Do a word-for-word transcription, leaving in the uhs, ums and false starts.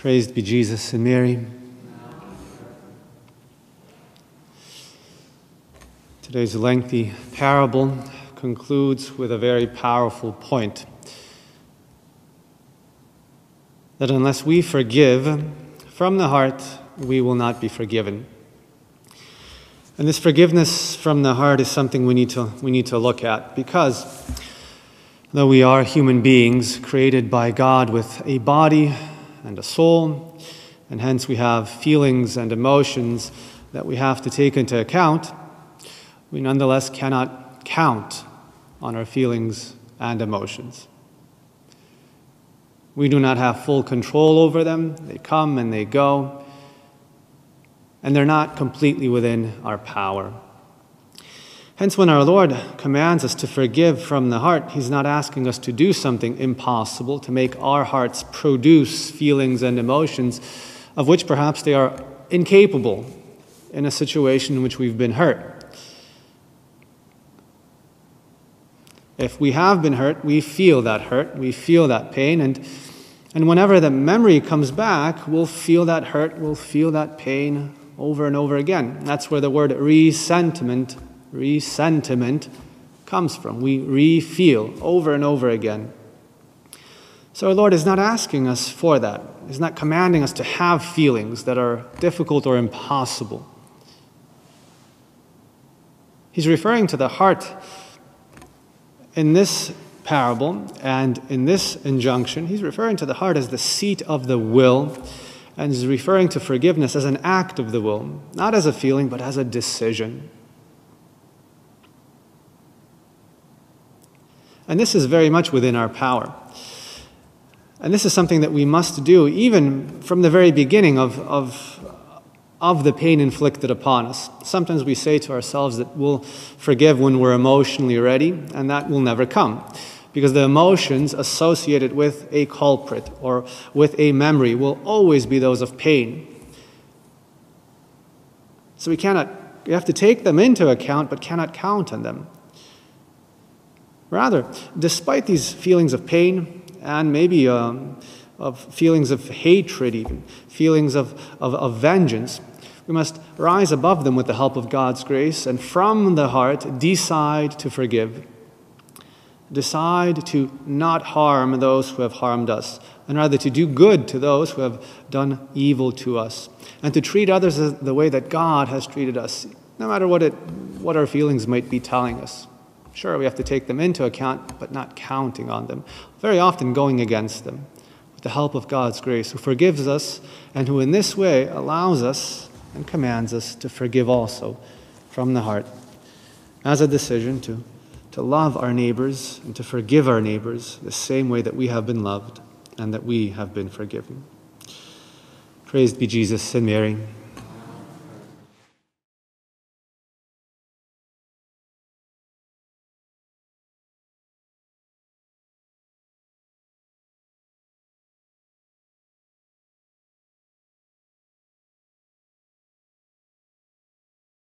Praised be Jesus and Mary. Today's lengthy parable concludes with a very powerful point. That unless we forgive from the heart, we will not be forgiven. And this forgiveness from the heart is something we need to, we need to look at, because though we are human beings created by God with a body and a soul, and hence we have feelings and emotions that we have to take into account, we nonetheless cannot count on our feelings and emotions. We do not have full control over them. They come and they go, and they're not completely within our power. Hence, when our Lord commands us to forgive from the heart, He's not asking us to do something impossible, to make our hearts produce feelings and emotions of which perhaps they are incapable in a situation in which we've been hurt. If we have been hurt, we feel that hurt, we feel that pain, and, and whenever the memory comes back, we'll feel that hurt, we'll feel that pain over and over again. That's where the word resentment Resentiment comes from. We re-feel over and over again. So our Lord is not asking us for that. He's not commanding us to have feelings that are difficult or impossible. He's referring to the heart in this parable and in this injunction. He's referring to the heart as the seat of the will, and he's referring to forgiveness as an act of the will, not as a feeling, but as a decision. And this is very much within our power. And this is something that we must do even from the very beginning of, of, of the pain inflicted upon us. Sometimes we say to ourselves that we'll forgive when we're emotionally ready, and that will never come. Because the emotions associated with a culprit or with a memory will always be those of pain. So we cannot, we have to take them into account, but cannot count on them. Rather, despite these feelings of pain and maybe um, of feelings of hatred even, feelings of, of, of vengeance, we must rise above them with the help of God's grace and from the heart decide to forgive. Decide to not harm those who have harmed us, and rather to do good to those who have done evil to us, and to treat others the way that God has treated us, no matter what, it, what our feelings might be telling us. Sure, we have to take them into account, but not counting on them. Very often going against them with the help of God's grace, who forgives us and who in this way allows us and commands us to forgive also from the heart as a decision to, to love our neighbors and to forgive our neighbors the same way that we have been loved and that we have been forgiven. Praised be Jesus and Mary.